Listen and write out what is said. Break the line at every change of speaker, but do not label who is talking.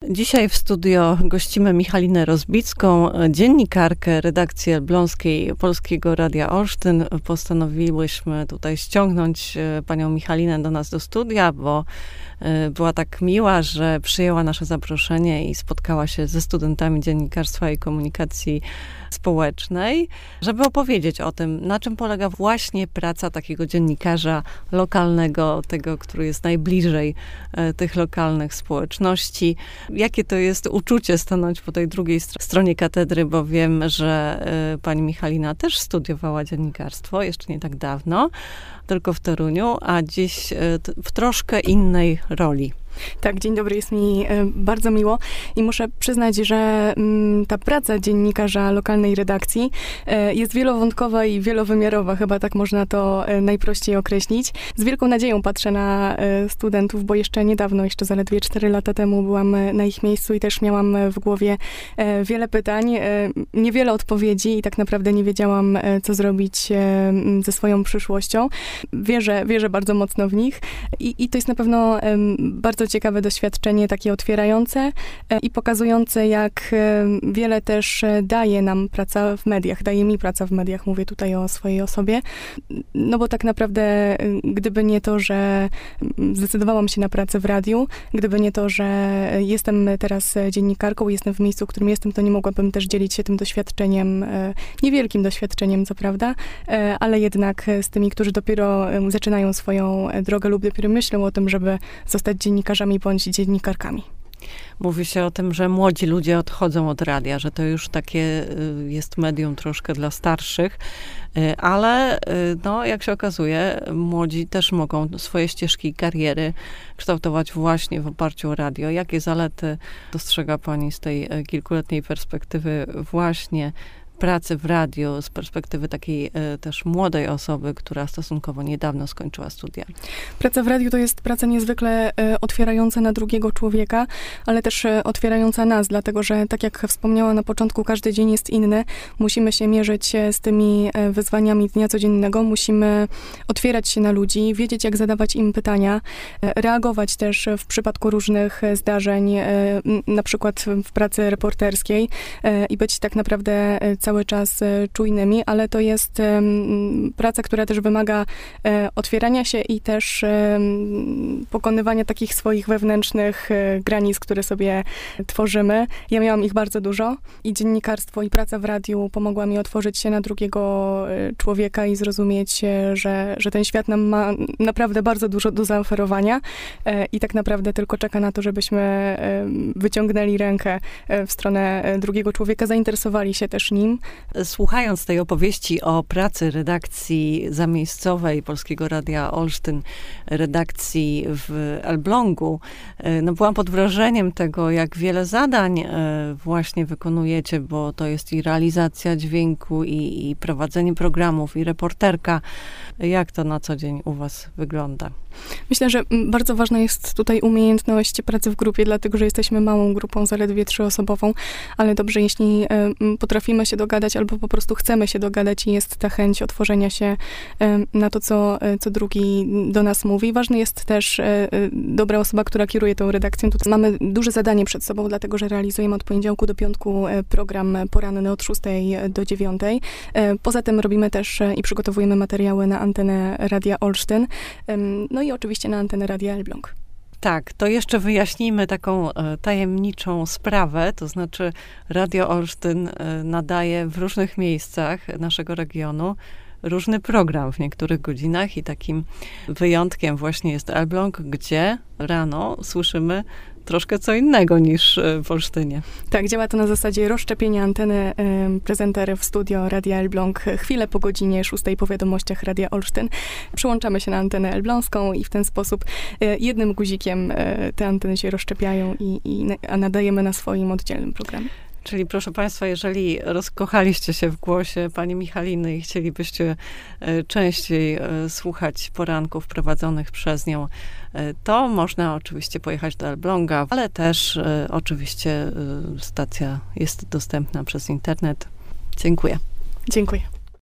Dzisiaj w studio gościmy Michalinę Rozbicką, dziennikarkę redakcji elbląskiej Polskiego Radia Olsztyn. Postanowiłyśmy tutaj ściągnąć panią Michalinę do nas do studia, bo była tak miła, że przyjęła nasze zaproszenie i spotkała się ze studentami dziennikarstwa i komunikacji społecznej, żeby opowiedzieć o tym, na czym polega właśnie praca takiego dziennikarza lokalnego, tego, który jest najbliżej tych lokalnych społeczności. Jakie to jest uczucie stanąć po tej drugiej stronie katedry, bo wiem, że pani Michalina też studiowała dziennikarstwo, jeszcze nie tak dawno, tylko w Toruniu, a dziś w troszkę innej roli.
Tak, dzień dobry, jest mi bardzo miło i muszę przyznać, że ta praca dziennikarza lokalnej redakcji jest wielowątkowa i wielowymiarowa, chyba tak można to najprościej określić. Z wielką nadzieją patrzę na studentów, bo jeszcze niedawno, jeszcze zaledwie 4 lata temu byłam na ich miejscu i też miałam w głowie wiele pytań, niewiele odpowiedzi i tak naprawdę nie wiedziałam, co zrobić ze swoją przyszłością. Wierzę bardzo mocno w nich i to jest na pewno bardzo ciekawe doświadczenie, takie otwierające i pokazujące, jak wiele też daje nam praca w mediach, daje mi praca w mediach, mówię tutaj o swojej osobie, no bo tak naprawdę gdyby nie to, że zdecydowałam się na pracę w radiu, gdyby nie to, że jestem teraz dziennikarką, jestem w miejscu, w którym jestem, to nie mogłabym też dzielić się tym doświadczeniem, niewielkim doświadczeniem, co prawda, ale jednak z tymi, którzy dopiero zaczynają swoją drogę lub dopiero myślą o tym, żeby zostać dziennikarzami bądź dziennikarkami.
Mówi się o tym, że młodzi ludzie odchodzą od radia, że to już takie jest medium troszkę dla starszych, ale no, jak się okazuje, młodzi też mogą swoje ścieżki i kariery kształtować właśnie w oparciu o radio. Jakie zalety dostrzega pani z tej kilkuletniej perspektywy właśnie pracy w radiu, z perspektywy takiej też młodej osoby, która stosunkowo niedawno skończyła studia?
Praca w radiu to jest praca niezwykle otwierająca na drugiego człowieka, ale też otwierająca nas, dlatego że, tak jak wspomniałam na początku, każdy dzień jest inny. Musimy się mierzyć z tymi wyzwaniami dnia codziennego, musimy otwierać się na ludzi, wiedzieć, jak zadawać im pytania, reagować też w przypadku różnych zdarzeń, na przykład w pracy reporterskiej i być tak naprawdę cały czas czujnymi, ale to jest praca, która też wymaga otwierania się i też pokonywania takich swoich wewnętrznych granic, które sobie tworzymy. Ja miałam ich bardzo dużo i dziennikarstwo i praca w radiu pomogła mi otworzyć się na drugiego człowieka i zrozumieć, że ten świat nam ma naprawdę bardzo dużo do zaoferowania i tak naprawdę tylko czeka na to, żebyśmy wyciągnęli rękę w stronę drugiego człowieka, zainteresowali się też nim.
Słuchając tej opowieści o pracy redakcji zamiejscowej Polskiego Radia Olsztyn, redakcji w Elblągu, no byłam pod wrażeniem tego, jak wiele zadań właśnie wykonujecie, bo to jest i realizacja dźwięku, i prowadzenie programów, i reporterka. Jak to na co dzień u was wygląda?
Myślę, że bardzo ważna jest tutaj umiejętność pracy w grupie, dlatego że jesteśmy małą grupą, zaledwie 3-osobową, ale dobrze, jeśli potrafimy się dogadać albo po prostu chcemy się dogadać i jest ta chęć otworzenia się na to, co drugi do nas mówi. Ważna jest też dobra osoba, która kieruje tą redakcją. Tutaj mamy duże zadanie przed sobą, dlatego że realizujemy od poniedziałku do piątku program poranny od 6 do 9. Poza tym robimy też i przygotowujemy materiały na antenę Radia Olsztyn. No i oczywiście na antenę Radia Elbląg.
Tak, to jeszcze wyjaśnijmy taką tajemniczą sprawę, to znaczy Radio Olsztyn nadaje w różnych miejscach naszego regionu różny program w niektórych godzinach i takim wyjątkiem właśnie jest Elbląg, gdzie rano słyszymy troszkę co innego niż w Olsztynie.
Tak, działa to na zasadzie rozszczepienia anteny prezenter w studio Radia Elbląg chwilę po godzinie 6 po wiadomościach Radia Olsztyn. Przyłączamy się na antenę elbląską i w ten sposób jednym guzikiem te anteny się rozszczepiają a nadajemy na swoim oddzielnym programie.
Czyli proszę państwa, jeżeli rozkochaliście się w głosie pani Michaliny i chcielibyście częściej słuchać poranków prowadzonych przez nią, to można oczywiście pojechać do Elbląga, ale też oczywiście stacja jest dostępna przez internet. Dziękuję.
Dziękuję.